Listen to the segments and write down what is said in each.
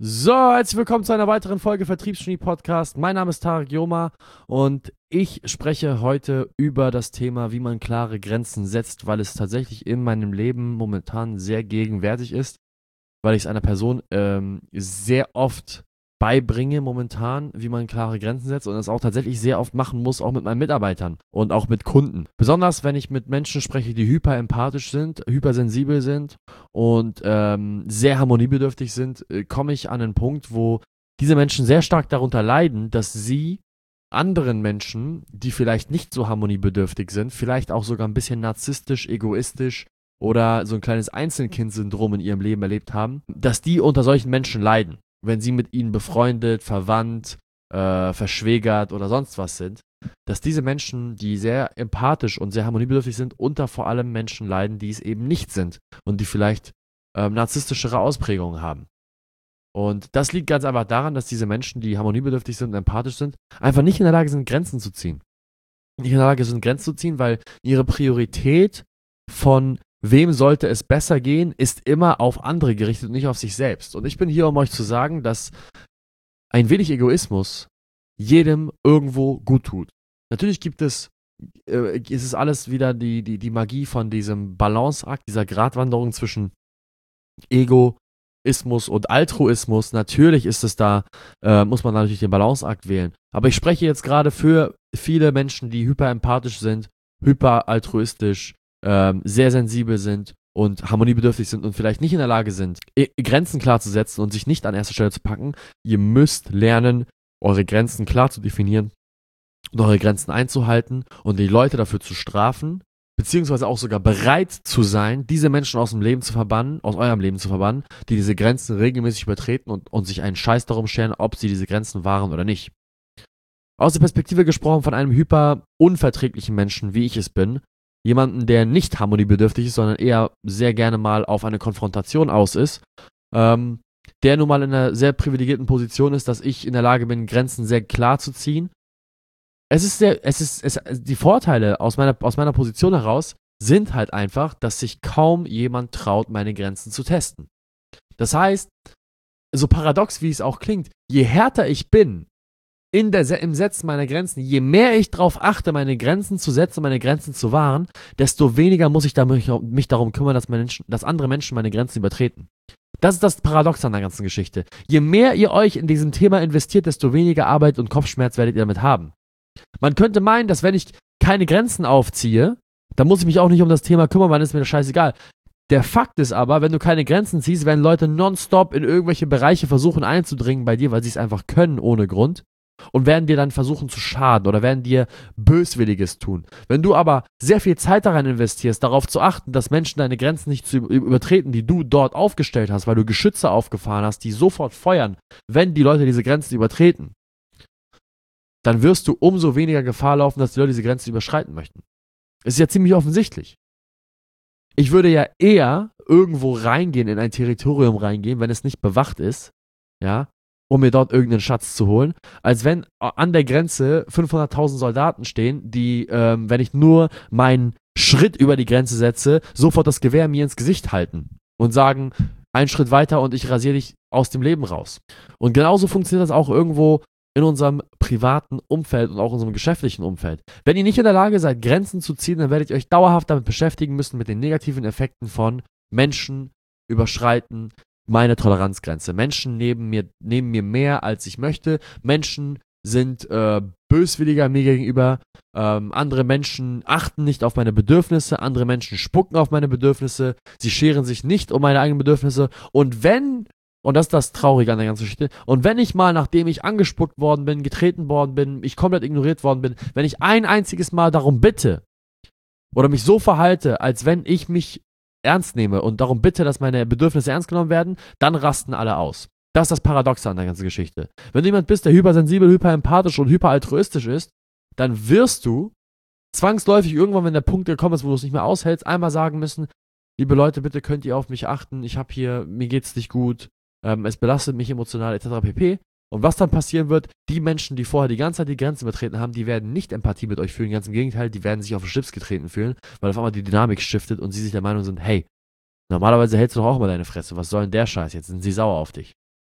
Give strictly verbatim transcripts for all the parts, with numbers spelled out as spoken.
So, herzlich willkommen zu einer weiteren Folge Vertriebsgenie Podcast. Mein Name ist Tarek Joma und ich spreche heute über das Thema, wie man klare Grenzen setzt, weil es tatsächlich in meinem Leben momentan sehr gegenwärtig ist, weil ich es einer Person ähm, sehr oft beibringe momentan, wie man klare Grenzen setzt und das auch tatsächlich sehr oft machen muss, auch mit meinen Mitarbeitern und auch mit Kunden. Besonders, wenn ich mit Menschen spreche, die hyperempathisch sind, hypersensibel sind und ähm, sehr harmoniebedürftig sind, äh, komme ich an einen Punkt, wo diese Menschen sehr stark darunter leiden, dass sie anderen Menschen, die vielleicht nicht so harmoniebedürftig sind, vielleicht auch sogar ein bisschen narzisstisch, egoistisch oder so ein kleines Einzelkind-Syndrom in ihrem Leben erlebt haben, dass die unter solchen Menschen leiden, wenn sie mit ihnen befreundet, verwandt, äh, verschwägert oder sonst was sind, dass diese Menschen, die sehr empathisch und sehr harmoniebedürftig sind, unter vor allem Menschen leiden, die es eben nicht sind und die vielleicht ähm, narzisstischere Ausprägungen haben. Und das liegt ganz einfach daran, dass diese Menschen, die harmoniebedürftig sind und empathisch sind, einfach nicht in der Lage sind, Grenzen zu ziehen. Nicht in der Lage sind, Grenzen zu ziehen, weil ihre Priorität von wem sollte es besser gehen, ist immer auf andere gerichtet und nicht auf sich selbst. Und ich bin hier, um euch zu sagen, dass ein wenig Egoismus jedem irgendwo gut tut. Natürlich gibt es, äh, ist es alles wieder die, die, die Magie von diesem Balanceakt, dieser Gratwanderung zwischen Egoismus und Altruismus. Natürlich ist es da, äh, muss man natürlich den Balanceakt wählen. Aber ich spreche jetzt gerade für viele Menschen, die hyperempathisch sind, hyperaltruistisch, ähm, sehr sensibel sind und harmoniebedürftig sind und vielleicht nicht in der Lage sind, e- Grenzen klar zu setzen und sich nicht an erster Stelle zu packen. Ihr müsst lernen, eure Grenzen klar zu definieren und eure Grenzen einzuhalten und die Leute dafür zu strafen, beziehungsweise auch sogar bereit zu sein, diese Menschen aus dem Leben zu verbannen, aus eurem Leben zu verbannen, die diese Grenzen regelmäßig übertreten und, und sich einen Scheiß darum scheren, ob sie diese Grenzen wahren oder nicht. Aus der Perspektive gesprochen von einem hyper unverträglichen Menschen, wie ich es bin, jemanden, der nicht harmoniebedürftig ist, sondern eher sehr gerne mal auf eine Konfrontation aus ist, ähm, der nun mal in einer sehr privilegierten Position ist, dass ich in der Lage bin, Grenzen sehr klar zu ziehen. Es ist sehr, es ist, es, die Vorteile aus meiner, aus meiner Position heraus sind halt einfach, dass sich kaum jemand traut, meine Grenzen zu testen. Das heißt, so paradox wie es auch klingt, je härter ich bin, in der, im Setzen meiner Grenzen, je mehr ich darauf achte, meine Grenzen zu setzen, meine Grenzen zu wahren, desto weniger muss ich da mich, mich darum kümmern, dass, Menschen, dass andere Menschen meine Grenzen übertreten. Das ist das Paradox an der ganzen Geschichte. Je mehr ihr euch in diesem Thema investiert, desto weniger Arbeit und Kopfschmerz werdet ihr damit haben. Man könnte meinen, dass wenn ich keine Grenzen aufziehe, dann muss ich mich auch nicht um das Thema kümmern, dann ist mir das scheißegal. Der Fakt ist aber, wenn du keine Grenzen ziehst, werden Leute nonstop in irgendwelche Bereiche versuchen einzudringen bei dir, weil sie es einfach können ohne Grund. Und werden dir dann versuchen zu schaden oder werden dir Böswilliges tun. Wenn du aber sehr viel Zeit daran investierst, darauf zu achten, dass Menschen deine Grenzen nicht zu übertreten, die du dort aufgestellt hast, weil du Geschütze aufgefahren hast, die sofort feuern, wenn die Leute diese Grenzen übertreten, dann wirst du umso weniger Gefahr laufen, dass die Leute diese Grenzen überschreiten möchten. Es ist ja ziemlich offensichtlich. Ich würde ja eher irgendwo reingehen, in ein Territorium reingehen, wenn es nicht bewacht ist, ja, um mir dort irgendeinen Schatz zu holen, als wenn an der Grenze fünfhunderttausend Soldaten stehen, die, ähm, wenn ich nur meinen Schritt über die Grenze setze, sofort das Gewehr mir ins Gesicht halten und sagen, einen Schritt weiter und ich rasiere dich aus dem Leben raus. Und genauso funktioniert das auch irgendwo in unserem privaten Umfeld und auch in unserem geschäftlichen Umfeld. Wenn ihr nicht in der Lage seid, Grenzen zu ziehen, dann werdet ihr euch dauerhaft damit beschäftigen müssen, mit den negativen Effekten von Menschen überschreiten, meine Toleranzgrenze. Menschen nehmen mir, nehmen mir mehr, als ich möchte. Menschen sind äh, böswilliger mir gegenüber. Ähm, andere Menschen achten nicht auf meine Bedürfnisse. Andere Menschen spucken auf meine Bedürfnisse. Sie scheren sich nicht um meine eigenen Bedürfnisse. Und wenn, und das ist das Traurige an der ganzen Geschichte, und wenn ich mal, nachdem ich angespuckt worden bin, getreten worden bin, ich komplett ignoriert worden bin, wenn ich ein einziges Mal darum bitte oder mich so verhalte, als wenn ich mich ernst nehme und darum bitte, dass meine Bedürfnisse ernst genommen werden, dann rasten alle aus. Das ist das Paradoxe an der ganzen Geschichte. Wenn du jemand bist, der hypersensibel, hyperempathisch und hyperaltruistisch ist, dann wirst du zwangsläufig irgendwann, wenn der Punkt gekommen ist, wo du es nicht mehr aushältst, einmal sagen müssen, liebe Leute, bitte könnt ihr auf mich achten, ich habe hier, mir geht's nicht gut, ähm, es belastet mich emotional et cetera pp. Und was dann passieren wird, die Menschen, die vorher die ganze Zeit die Grenzen übertreten haben, die werden nicht Empathie mit euch fühlen, ganz im Gegenteil, die werden sich auf den Schlips getreten fühlen, weil auf einmal die Dynamik shiftet und sie sich der Meinung sind, hey, normalerweise hältst du doch auch mal deine Fresse, was soll denn der Scheiß, jetzt sind sie sauer auf dich.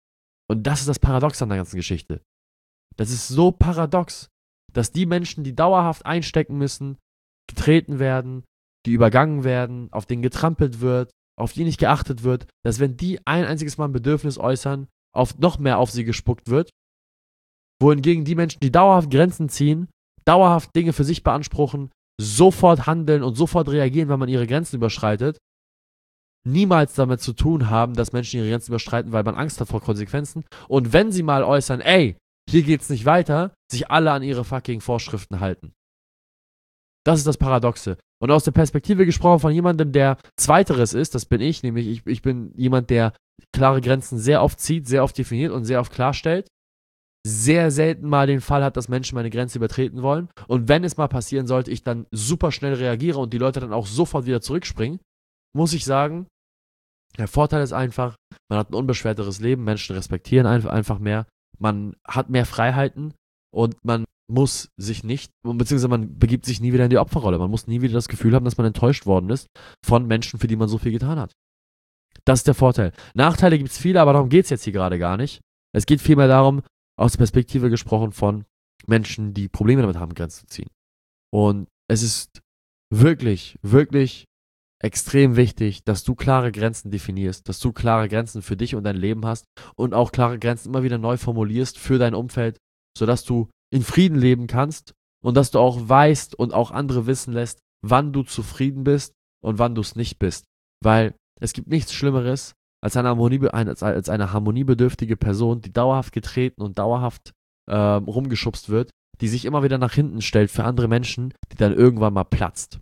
Und das ist das Paradox an der ganzen Geschichte. Das ist so paradox, dass die Menschen, die dauerhaft einstecken müssen, getreten werden, die übergangen werden, auf denen getrampelt wird, auf die nicht geachtet wird, dass wenn die ein einziges Mal ein Bedürfnis äußern, auf noch mehr auf sie gespuckt wird, wohingegen die Menschen, die dauerhaft Grenzen ziehen, dauerhaft Dinge für sich beanspruchen, sofort handeln und sofort reagieren, wenn man ihre Grenzen überschreitet, niemals damit zu tun haben, dass Menschen ihre Grenzen überschreiten, weil man Angst hat vor Konsequenzen. Und wenn sie mal äußern, ey, hier geht's nicht weiter, sich alle an ihre fucking Vorschriften halten. Das ist das Paradoxe. Und aus der Perspektive gesprochen von jemandem, der Zweiteres ist, das bin ich, nämlich ich, ich bin jemand, der klare Grenzen sehr oft zieht, sehr oft definiert und sehr oft klarstellt, sehr selten mal den Fall hat, dass Menschen meine Grenze übertreten wollen. Und wenn es mal passieren sollte, ich dann super schnell reagiere und die Leute dann auch sofort wieder zurückspringen, muss ich sagen, der Vorteil ist einfach, man hat ein unbeschwerteres Leben, Menschen respektieren einfach mehr, man hat mehr Freiheiten und man muss sich nicht, beziehungsweise man begibt sich nie wieder in die Opferrolle. Man muss nie wieder das Gefühl haben, dass man enttäuscht worden ist von Menschen, für die man so viel getan hat. Das ist der Vorteil. Nachteile gibt es viele, aber darum geht es jetzt hier gerade gar nicht. Es geht vielmehr darum, aus der Perspektive gesprochen von Menschen, die Probleme damit haben, Grenzen zu ziehen. Und es ist wirklich, wirklich extrem wichtig, dass du klare Grenzen definierst, dass du klare Grenzen für dich und dein Leben hast und auch klare Grenzen immer wieder neu formulierst für dein Umfeld, sodass du in Frieden leben kannst und dass du auch weißt und auch andere wissen lässt, wann du zufrieden bist und wann du es nicht bist. Weil es gibt nichts Schlimmeres als eine, Harmonie, als eine harmoniebedürftige Person, die dauerhaft getreten und dauerhaft äh, rumgeschubst wird, die sich immer wieder nach hinten stellt für andere Menschen, die dann irgendwann mal platzt.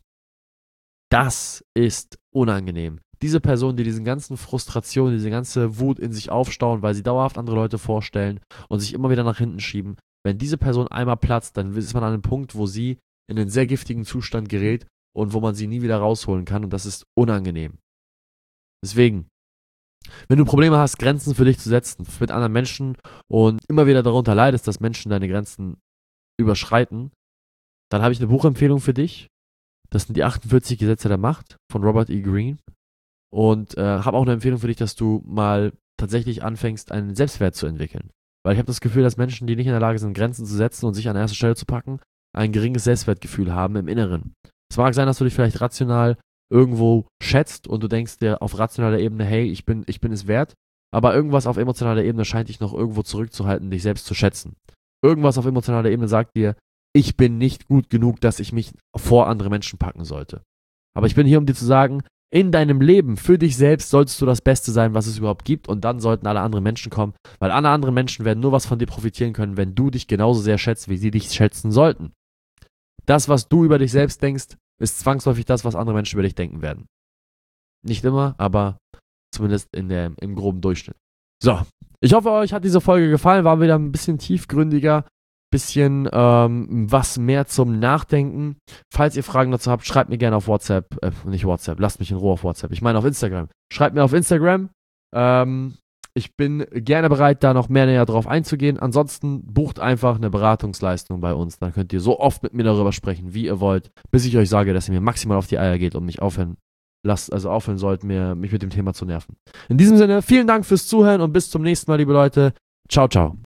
Das ist unangenehm. Diese Person, die diesen ganzen Frustrationen, diese ganze Wut in sich aufstauen, weil sie dauerhaft andere Leute vorstellen und sich immer wieder nach hinten schieben, wenn diese Person einmal platzt, dann ist man an einem Punkt, wo sie in einen sehr giftigen Zustand gerät und wo man sie nie wieder rausholen kann und das ist unangenehm. Deswegen, wenn du Probleme hast, Grenzen für dich zu setzen mit anderen Menschen und immer wieder darunter leidest, dass Menschen deine Grenzen überschreiten, dann habe ich eine Buchempfehlung für dich. Das sind die achtundvierzig Gesetze der Macht von Robert E. Greene. Und äh, habe auch eine Empfehlung für dich, dass du mal tatsächlich anfängst, einen Selbstwert zu entwickeln. Weil ich habe das Gefühl, dass Menschen, die nicht in der Lage sind, Grenzen zu setzen und sich an erste Stelle zu packen, ein geringes Selbstwertgefühl haben im Inneren. Es mag sein, dass du dich vielleicht rational irgendwo schätzt und du denkst dir auf rationaler Ebene, hey, ich bin, ich bin es wert, aber irgendwas auf emotionaler Ebene scheint dich noch irgendwo zurückzuhalten, dich selbst zu schätzen. Irgendwas auf emotionaler Ebene sagt dir, ich bin nicht gut genug, dass ich mich vor andere Menschen packen sollte. Aber ich bin hier, um dir zu sagen, in deinem Leben, für dich selbst, solltest du das Beste sein, was es überhaupt gibt und dann sollten alle anderen Menschen kommen, weil alle anderen Menschen werden nur was von dir profitieren können, wenn du dich genauso sehr schätzt, wie sie dich schätzen sollten. Das, was du über dich selbst denkst, ist zwangsläufig das, was andere Menschen über dich denken werden. Nicht immer, aber zumindest in der, im groben Durchschnitt. So, ich hoffe, euch hat diese Folge gefallen, war wieder ein bisschen tiefgründiger, bisschen ähm, was mehr zum Nachdenken. Falls ihr Fragen dazu habt, schreibt mir gerne auf WhatsApp, äh, nicht WhatsApp, lasst mich in Ruhe auf WhatsApp, ich meine auf Instagram. Schreibt mir auf Instagram, ähm, ich bin gerne bereit, da noch mehr näher drauf einzugehen. Ansonsten bucht einfach eine Beratungsleistung bei uns, dann könnt ihr so oft mit mir darüber sprechen, wie ihr wollt, bis ich euch sage, dass ihr mir maximal auf die Eier geht und mich aufhören lasst, also aufhören sollt, mir, mich mit dem Thema zu nerven. In diesem Sinne, vielen Dank fürs Zuhören und bis zum nächsten Mal, liebe Leute. Ciao, ciao.